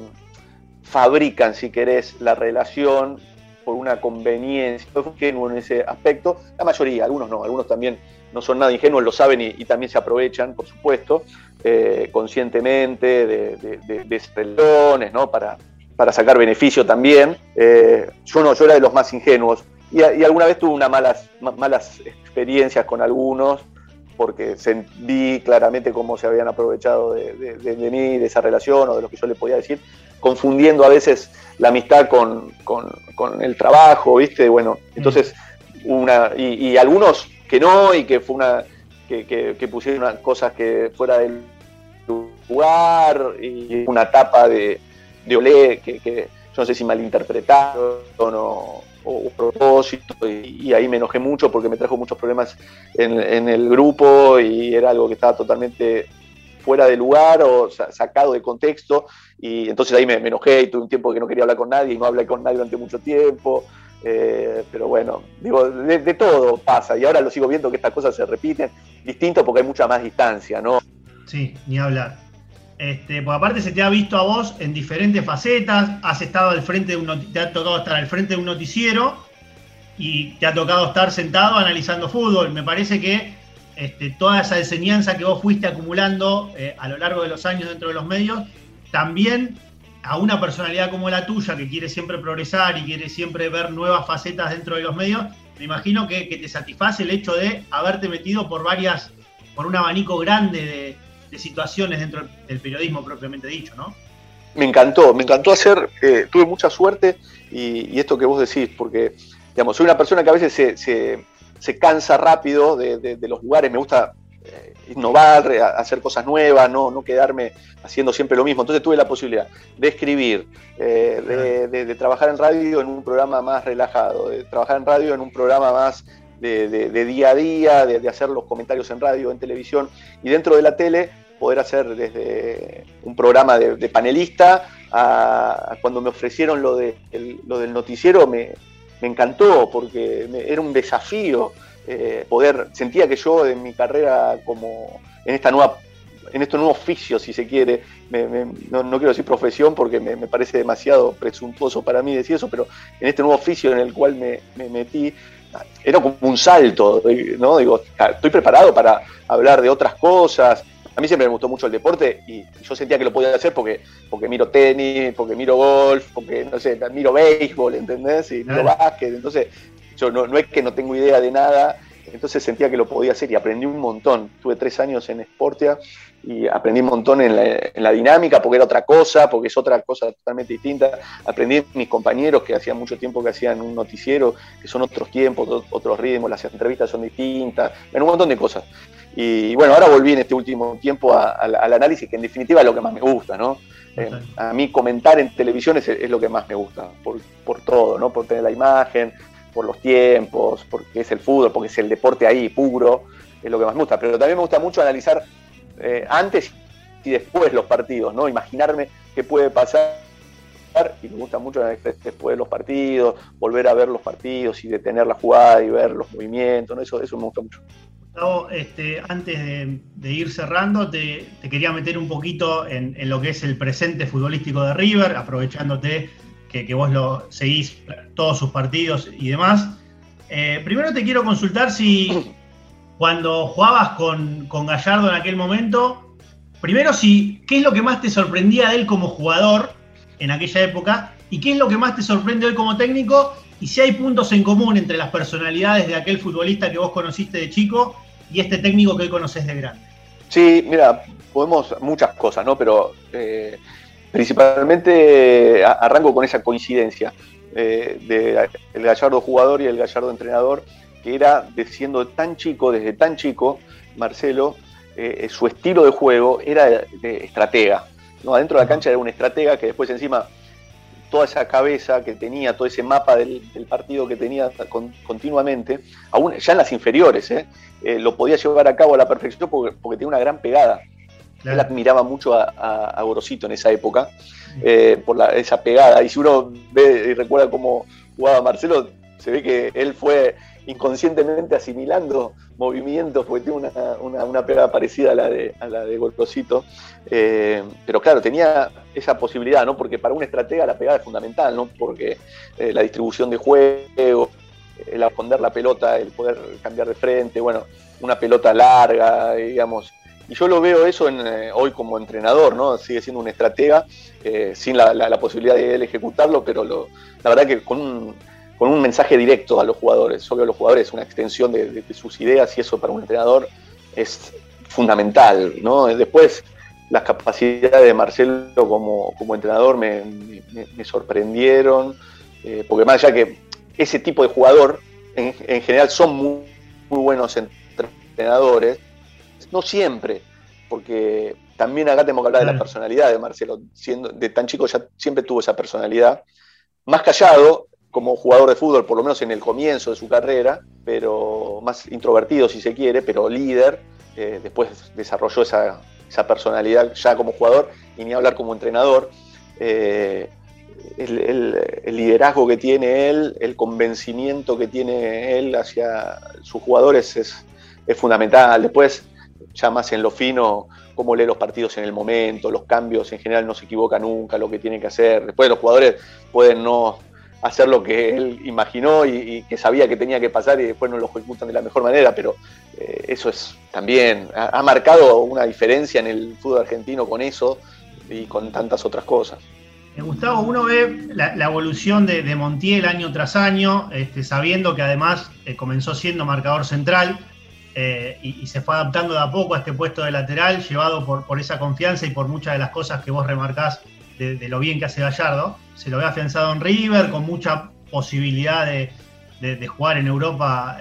fabrican, si querés, la relación por una conveniencia, ingenuo en ese aspecto. La mayoría, algunos no, algunos también no son nada ingenuos, lo saben y también se aprovechan, por supuesto, conscientemente de esas relaciones, ¿no? Para sacar beneficio también. Yo era de los más ingenuos y alguna vez tuve unas malas experiencias con algunos, porque vi claramente cómo se habían aprovechado de mí, de esa relación o de lo que yo le podía decir, confundiendo a veces la amistad con el trabajo, ¿viste? Bueno, entonces, y algunos que no, y que fue que pusieron unas cosas que fuera del lugar, y una tapa de Olé que yo no sé si malinterpretaron o propósito, y ahí me enojé mucho porque me trajo muchos problemas en el grupo, y era algo que estaba totalmente fuera de lugar o sacado de contexto, y entonces ahí me enojé y tuve un tiempo que no quería hablar con nadie y no hablé con nadie durante mucho tiempo. Pero bueno, digo, de todo pasa, y ahora lo sigo viendo que estas cosas se repiten, distinto porque hay mucha más distancia, ¿no? Sí, ni hablar. Porque aparte se te ha visto a vos en diferentes facetas, has estado al frente te ha tocado estar al frente de un noticiero y te ha tocado estar sentado analizando fútbol. Me parece que toda esa enseñanza que vos fuiste acumulando a lo largo de los años dentro de los medios, también a una personalidad como la tuya, que quiere siempre progresar y quiere siempre ver nuevas facetas dentro de los medios, me imagino que te satisface el hecho de haberte metido por un abanico grande de situaciones dentro del periodismo propiamente dicho, ¿no? Me encantó hacer, tuve mucha suerte y esto que vos decís, porque digamos, soy una persona que a veces se cansa rápido de los lugares, me gusta innovar, hacer cosas nuevas, no quedarme haciendo siempre lo mismo. Entonces tuve la posibilidad de escribir, de trabajar en radio en un programa más relajado, de trabajar en radio en un programa más de día a día, de hacer los comentarios en radio, en televisión, y dentro de la tele poder hacer desde un programa de panelista a cuando me ofrecieron lo del noticiero, me encantó porque era un desafío sentía que yo en mi carrera como en este nuevo oficio, si se quiere, no quiero decir profesión porque me parece demasiado presuntuoso para mí decir eso, pero en este nuevo oficio en el cual me metí, era como un salto, ¿no? Digo, estoy preparado para hablar de otras cosas. A mí siempre me gustó mucho el deporte y yo sentía que lo podía hacer porque miro tenis, porque miro golf, porque, no sé, miro béisbol, ¿entendés? Y miro básquet, entonces yo no es que no tengo idea de nada, entonces sentía que lo podía hacer y aprendí un montón. Tuve 3 años en Sportia y aprendí un montón en la dinámica, porque era otra cosa, porque es otra cosa totalmente distinta. Aprendí mis compañeros que hacían mucho tiempo que hacían un noticiero, que son otros tiempos, otros ritmos, las entrevistas son distintas, un montón de cosas. Y bueno, ahora volví en este último tiempo al análisis, que en definitiva es lo que más me gusta, ¿no? A mí comentar en televisión es lo que más me gusta, por todo, ¿no? Por tener la imagen, por los tiempos, porque es el fútbol, porque es el deporte ahí puro, es lo que más me gusta. Pero también me gusta mucho analizar antes y después los partidos, ¿no? Imaginarme qué puede pasar, y me gusta mucho analizar después de los partidos, volver a ver los partidos y detener la jugada y ver los movimientos, ¿no? Eso me gusta mucho. Gustavo, antes de ir cerrando, te quería meter un poquito en lo que es el presente futbolístico de River, aprovechándote que vos lo seguís todos sus partidos y demás. Primero te quiero consultar si cuando jugabas con Gallardo en aquel momento, primero qué es lo que más te sorprendía de él como jugador en aquella época y qué es lo que más te sorprende hoy como técnico, y si hay puntos en común entre las personalidades de aquel futbolista que vos conociste de chico y este técnico que hoy conocés de grande. Sí, mira, podemos muchas cosas, ¿no? Pero principalmente arranco con esa coincidencia de el Gallardo jugador y el Gallardo entrenador, que era siendo desde tan chico, Marcelo, su estilo de juego era de estratega, ¿no? Adentro de la cancha era un estratega que después encima toda esa cabeza que tenía, todo ese mapa del partido que tenía continuamente, aún ya en las inferiores, lo podía llevar a cabo a la perfección porque tenía una gran pegada. Claro. Él admiraba mucho a Gorosito en esa época, por esa pegada. Y si uno ve y recuerda cómo jugaba Marcelo, se ve que él fue inconscientemente asimilando movimientos, porque tiene una pegada parecida a la de Gorosito. Pero claro, tenía esa posibilidad, ¿no? Porque para un estratega la pegada es fundamental, ¿no? Porque la distribución de juego, el esconder la pelota, el poder cambiar de frente, bueno, una pelota larga, digamos. Y yo lo veo eso hoy como entrenador, ¿no? Sigue siendo un estratega, sin la posibilidad de él ejecutarlo, pero la verdad que con un mensaje directo a los jugadores. Yo veo a los jugadores una extensión de sus ideas, y eso para un entrenador es fundamental, ¿no? Después, las capacidades de Marcelo como entrenador me sorprendieron, porque más allá que ese tipo de jugador, en general son muy buenos entrenadores, no siempre, porque también acá tenemos que hablar de la personalidad de Marcelo. Siendo de tan chico ya siempre tuvo esa personalidad, más callado como jugador de fútbol, por lo menos en el comienzo de su carrera, pero más introvertido si se quiere, pero líder. Después desarrolló esa personalidad ya como jugador, y ni hablar como entrenador. el liderazgo que tiene él, el convencimiento que tiene él hacia sus jugadores es fundamental. Después, ya más en lo fino, cómo lee los partidos en el momento, los cambios, en general no se equivoca nunca, lo que tiene que hacer. Después los jugadores pueden no hacer lo que él imaginó y que sabía que tenía que pasar y después no lo ejecutan de la mejor manera, pero eso es también, ha marcado una diferencia en el fútbol argentino con eso y con tantas otras cosas. Gustavo, uno ve la evolución de Montiel año tras año, sabiendo que además comenzó siendo marcador central y se fue adaptando de a poco a este puesto de lateral, llevado por esa confianza y por muchas de las cosas que vos remarcás de lo bien que hace Gallardo. Se lo ve afianzado en River, con mucha posibilidad de jugar en Europa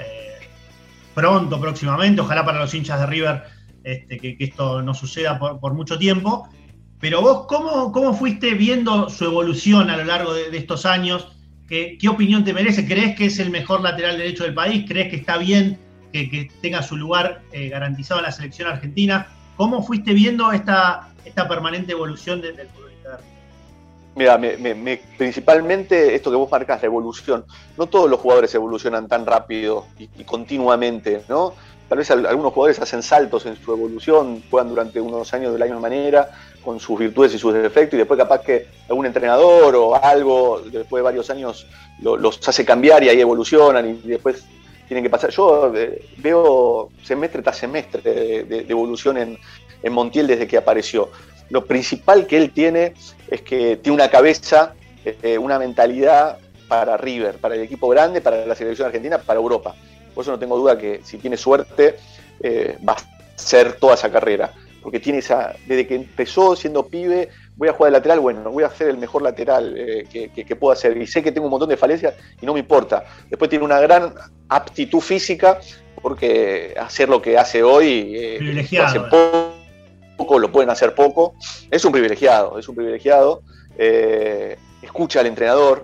próximamente. Ojalá para los hinchas de River que esto no suceda por mucho tiempo. Pero vos, ¿cómo fuiste viendo su evolución a lo largo de estos años? ¿Qué opinión te merece? ¿Crees que es el mejor lateral derecho del país? ¿Crees que está bien que tenga su lugar garantizado en la selección argentina? ¿Cómo fuiste viendo esta permanente evolución del futbolista? Mira, principalmente esto que vos marcás, la evolución. No todos los jugadores evolucionan tan rápido y continuamente, ¿no? Tal vez algunos jugadores hacen saltos en su evolución, juegan durante unos años de la misma manera, con sus virtudes y sus defectos, y después capaz que algún entrenador o algo, después de varios años, los hace cambiar y ahí evolucionan y después tienen que pasar. Yo veo semestre tras semestre de evolución en Montiel desde que apareció. Lo principal que él tiene es que tiene una cabeza, una mentalidad para River, para el equipo grande, para la selección argentina, para Europa. Por eso no tengo duda que si tiene suerte va a ser toda esa carrera. Porque tiene desde que empezó siendo pibe, voy a jugar de lateral, bueno, voy a ser el mejor lateral que puedo hacer. Y sé que tengo un montón de falencias y no me importa. Después tiene una gran aptitud física, porque hacer lo que hace hoy, privilegiado. Hace poco, lo pueden hacer poco. Es un privilegiado, escucha al entrenador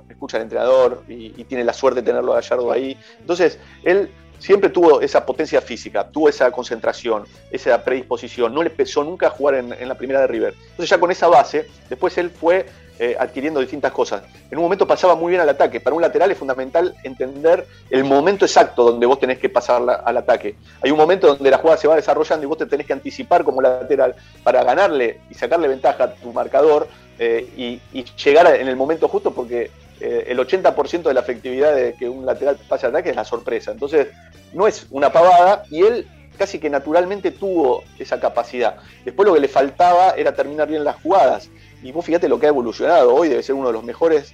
y tiene la suerte de tenerlo a Gallardo ahí. Entonces, él siempre tuvo esa potencia física, tuvo esa concentración, esa predisposición, no le pesó nunca jugar en la primera de River. Entonces ya con esa base, después él fue adquiriendo distintas cosas. En un momento pasaba muy bien al ataque. Para un lateral es fundamental entender el momento exacto donde vos tenés que pasar al ataque. Hay un momento donde la jugada se va desarrollando y vos te tenés que anticipar como lateral para ganarle y sacarle ventaja a tu marcador y llegar en el momento justo, porque el 80% de la efectividad de que un lateral pase al ataque es la sorpresa. Entonces no es una pavada y él casi que naturalmente tuvo esa capacidad. Después lo que le faltaba era terminar bien las jugadas. Y vos fíjate lo que ha evolucionado. Hoy debe ser uno de los mejores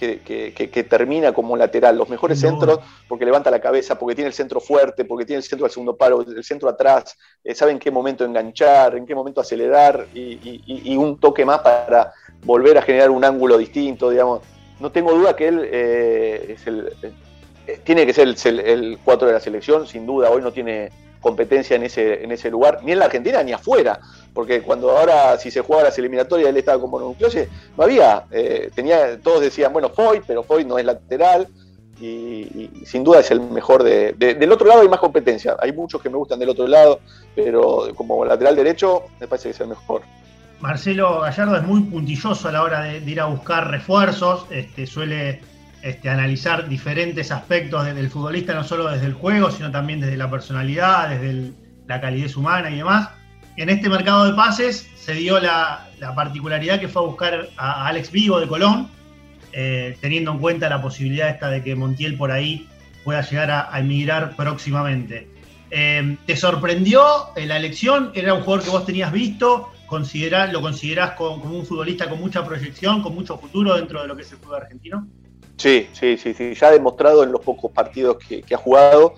que termina como lateral. Los mejores centros, porque levanta la cabeza, porque tiene el centro fuerte, porque tiene el centro al segundo palo, el centro atrás, sabe en qué momento enganchar, en qué momento acelerar y un toque más para volver a generar un ángulo distinto, digamos. No tengo duda que él tiene que ser el 4 de la selección, sin duda. Hoy no tiene competencia en ese lugar, ni en la Argentina ni afuera, porque cuando ahora, si se jugaba las eliminatorias, él estaba como Nucleose, no había, todos decían, bueno, Foyt, pero Foyt no es lateral, y sin duda es el mejor del otro lado. Hay más competencia, hay muchos que me gustan del otro lado, pero como lateral derecho, me parece que es el mejor. Marcelo Gallardo es muy puntilloso a la hora de ir a buscar refuerzos, suele analizar diferentes aspectos del futbolista, no solo desde el juego, sino también desde la personalidad, desde la calidez humana y demás. En este mercado de pases se dio la particularidad que fue a buscar a Alex Vigo de Colón, teniendo en cuenta la posibilidad esta de que Montiel por ahí pueda llegar a emigrar próximamente. ¿Te sorprendió la elección? ¿Era un jugador que vos tenías visto? ¿Lo considerás como un futbolista con mucha proyección, con mucho futuro dentro de lo que es el fútbol argentino? Sí. Ya ha demostrado en los pocos partidos que ha jugado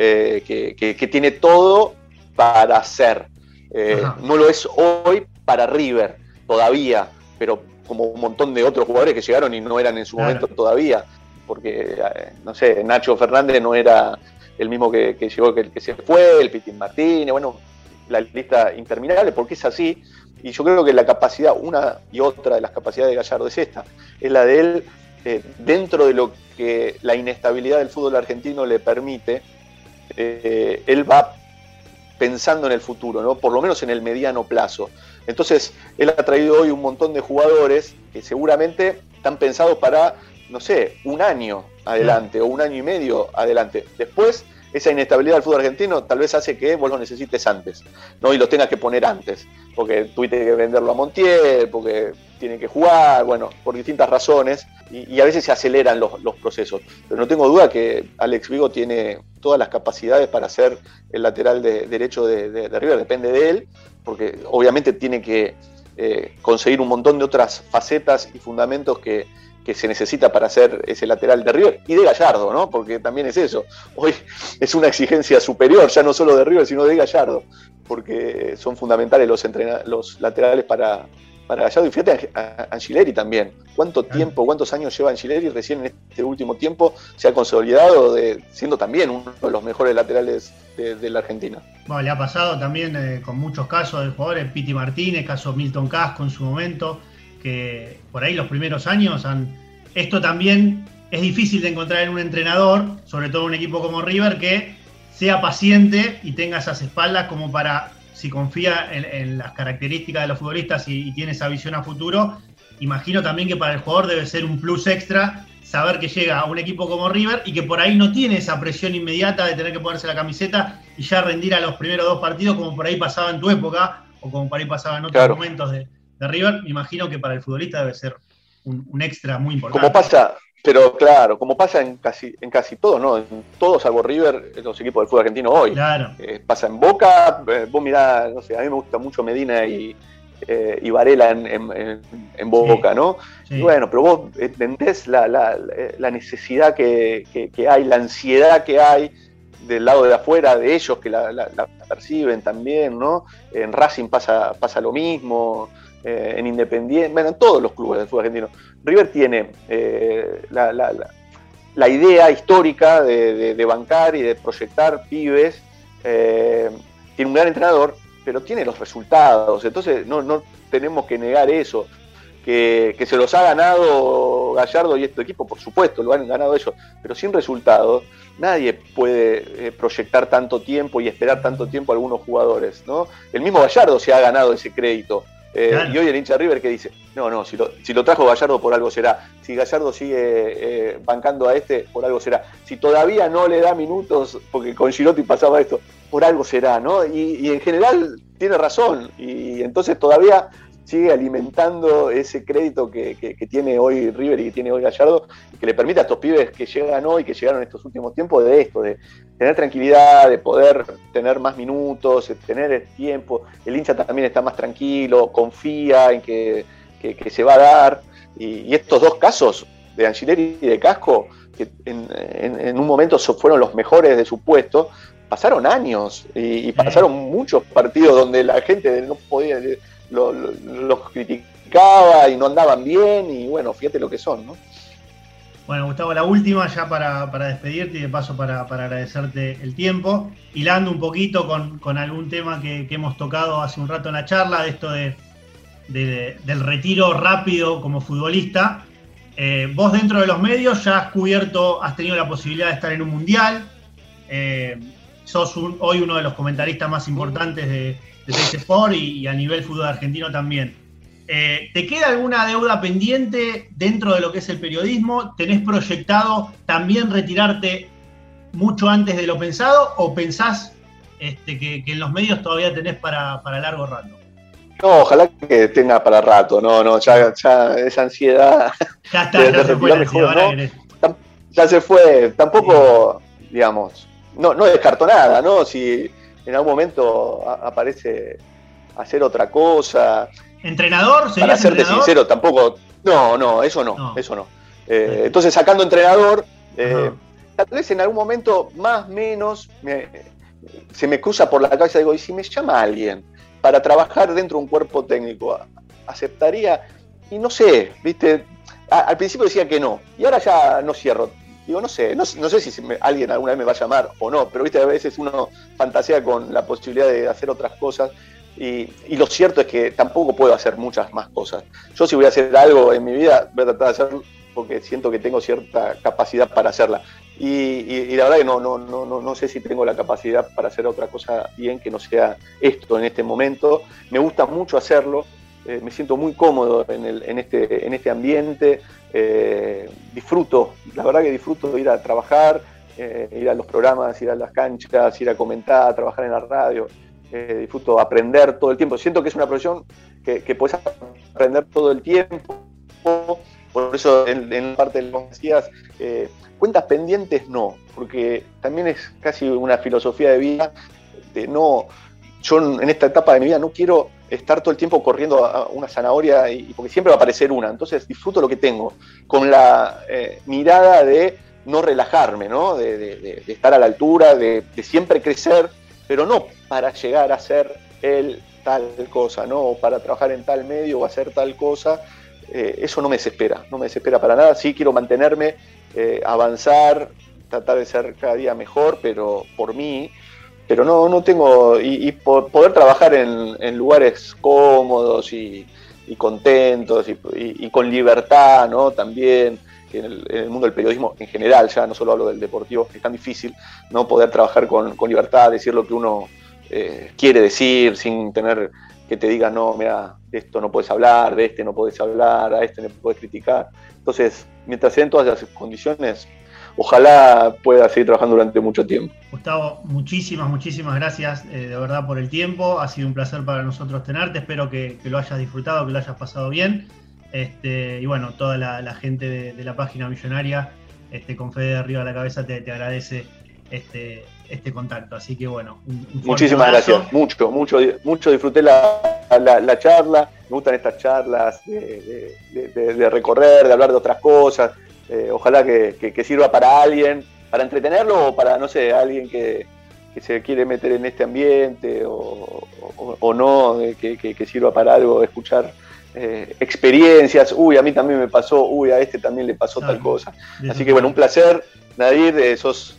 que tiene todo para ser. No lo es hoy para River todavía, pero como un montón de otros jugadores que llegaron y no eran en su momento todavía, porque no sé, Nacho Fernández no era el mismo que llegó, que se fue, el Pitín Martínez, bueno, la lista interminable, porque es así. Y yo creo que la capacidad, una y otra de las capacidades de Gallardo es esta, es la de él, dentro de lo que la inestabilidad del fútbol argentino le permite, él va pensando en el futuro, ¿no? Por lo menos en el mediano plazo. Entonces, él ha traído hoy un montón de jugadores que seguramente están pensados para, no sé, un año adelante o un año y medio adelante. Después, esa inestabilidad del fútbol argentino tal vez hace que vos los necesites antes, ¿no? Y los tengas que poner antes, porque tuviste que venderlo a Montiel, porque tienen que jugar, bueno, por distintas razones, y a veces se aceleran los procesos. Pero no tengo duda que Alex Vigo tiene todas las capacidades para ser el lateral derecho de River, depende de él, porque obviamente tiene que conseguir un montón de otras facetas y fundamentos que se necesita para ser ese lateral de River y de Gallardo, ¿no? Porque también es eso. Hoy es una exigencia superior, ya no solo de River, sino de Gallardo, porque son fundamentales los laterales para Gallardo. Y fíjate a Angileri también. ¿Cuántos años lleva Angileri? Recién en este último tiempo se ha consolidado siendo también uno de los mejores laterales de la Argentina. Bueno, le ha pasado también con muchos casos de jugadores, Piti Martínez, caso Milton Casco en su momento, que por ahí los primeros años esto también es difícil de encontrar en un entrenador, sobre todo en un equipo como River, que sea paciente y tenga esas espaldas como para, si confía en las características de los futbolistas y tiene esa visión a futuro, imagino también que para el jugador debe ser un plus extra saber que llega a un equipo como River y que por ahí no tiene esa presión inmediata de tener que ponerse la camiseta y ya rendir a los primeros 2 partidos como por ahí pasaba en tu época o como por ahí pasaba en otros momentos de River. Me imagino que para el futbolista debe ser un extra muy importante. Como pasa en casi todos, ¿no? En todos salvo River, los equipos del fútbol argentino hoy. Claro. Pasa en Boca, vos mirá, no sé, a mí me gusta mucho Medina y Varela en Boca, sí, ¿no? Sí. Y bueno, pero vos entendés la necesidad que hay, la ansiedad que hay del lado de afuera de ellos, que la perciben también, ¿no? En Racing pasa lo mismo, en Independiente, bueno, en todos los clubes del fútbol argentino. River tiene la idea histórica de bancar y de proyectar pibes, tiene un gran entrenador, pero tiene los resultados, entonces no tenemos que negar eso, que se los ha ganado Gallardo y este equipo, por supuesto, lo han ganado ellos, pero sin resultados nadie puede proyectar tanto tiempo y esperar tanto tiempo a algunos jugadores, ¿no? El mismo Gallardo se ha ganado ese crédito. Claro. Y hoy el hincha de River que dice, no, si lo trajo Gallardo por algo será, si Gallardo sigue bancando a por algo será, si todavía no le da minutos, porque con Girotti pasaba esto, por algo será, ¿no? Y en general tiene razón, y entonces todavía sigue alimentando ese crédito que tiene hoy River y que tiene hoy Gallardo, y que le permite a estos pibes que llegan hoy, que llegaron en estos últimos tiempos, de tener tranquilidad, de poder tener más minutos, de tener el tiempo. El hincha también está más tranquilo, confía en que se va a dar. Y estos 2 casos de Angileri y de Casco, que en un momento fueron los mejores de su puesto, pasaron años y pasaron muchos partidos donde la gente no podía, los criticaba y no andaban bien, y bueno, fíjate lo que son, ¿no? Bueno, Gustavo, la última ya para despedirte y de paso para agradecerte el tiempo, hilando un poquito con algún tema que hemos tocado hace un rato en la charla, de esto del retiro rápido como futbolista. Vos dentro de los medios ya has tenido la posibilidad de estar en un mundial, sos hoy uno de los comentaristas más importantes de Teis Sport y a nivel fútbol argentino también. ¿Te queda alguna deuda pendiente dentro de lo que es el periodismo? ¿Tenés proyectado también retirarte mucho antes de lo pensado o pensás que en los medios todavía tenés para largo rato? No, ojalá que tenga para rato, ya esa ansiedad. Ya está, ya se fue la ansiedad, ¿no? Ya se fue, tampoco, digamos, no descarto nada, ¿no? Si en algún momento aparece hacer otra cosa. ¿Entrenador? Para serte sincero, tampoco. No, eso no. Entonces, sacando entrenador, tal vez en algún momento, más o menos, se me cruza por la cabeza, digo, ¿y si me llama alguien para trabajar dentro de un cuerpo técnico? ¿Aceptaría? Y no sé, ¿viste? Al principio decía que no, y ahora ya no cierro. Digo, no sé si alguien alguna vez me va a llamar o no, pero viste, a veces uno fantasea con la posibilidad de hacer otras cosas. Y lo cierto es que tampoco puedo hacer muchas más cosas. Yo si voy a hacer algo en mi vida, voy a tratar de hacerlo porque siento que tengo cierta capacidad para hacerla. Y la verdad que no sé si tengo la capacidad para hacer otra cosa bien que no sea esto en este momento. Me gusta mucho hacerlo, me siento muy cómodo en este ambiente, disfruto, la verdad que disfruto ir a trabajar, ir a los programas, ir a las canchas, ir a comentar, trabajar en la radio, disfruto aprender todo el tiempo, siento que es una profesión que puedes aprender todo el tiempo, por eso en parte de lo que decías, cuentas pendientes no, porque también es casi una filosofía de vida, yo en esta etapa de mi vida no quiero estar todo el tiempo corriendo a una zanahoria porque siempre va a aparecer una, entonces disfruto lo que tengo, con la mirada de no relajarme, ¿no? De estar a la altura, de siempre crecer, pero no para llegar a ser tal cosa, ¿no? O para trabajar en tal medio o hacer tal cosa, eso no me desespera para nada, sí quiero mantenerme, avanzar, tratar de ser cada día mejor, pero por mí, pero no tengo, y poder trabajar en lugares cómodos y contentos y con libertad, ¿no? También en el mundo del periodismo en general, ya no solo hablo del deportivo, que es tan difícil, ¿no? Poder trabajar con libertad, decir lo que uno quiere decir, sin tener que te digan, no, mira, de esto no puedes hablar, de este no puedes hablar, a este no puedes criticar. Entonces, mientras se den todas las condiciones, ojalá pueda seguir trabajando durante mucho tiempo. Gustavo, muchísimas gracias de verdad por el tiempo. Ha sido un placer para nosotros tenerte. Espero que lo hayas disfrutado, que lo hayas pasado bien. Y bueno, toda la gente de la página Millonaria, con Fede de arriba de la cabeza, te agradece este contacto. Así que bueno, muchísimas gracias. Mucho disfruté la charla. Me gustan estas charlas de recorrer, de hablar de otras cosas. Ojalá que sirva para alguien, para entretenerlo o para, no sé, alguien que se quiere meter en este ambiente o no, que sirva para algo, escuchar experiencias. Uy, a mí también me pasó, uy, a este también le pasó tal cosa. Así que bueno, un placer, Nadir, sos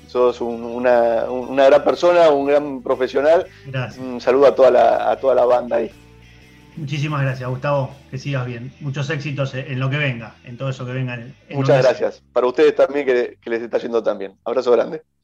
una gran persona, un gran profesional. Gracias. Un saludo a toda la banda ahí. Muchísimas gracias, Gustavo, que sigas bien. Muchos éxitos en lo que venga, en todo eso que venga. Muchas gracias. Para ustedes también, que les está yendo tan bien. Abrazo grande.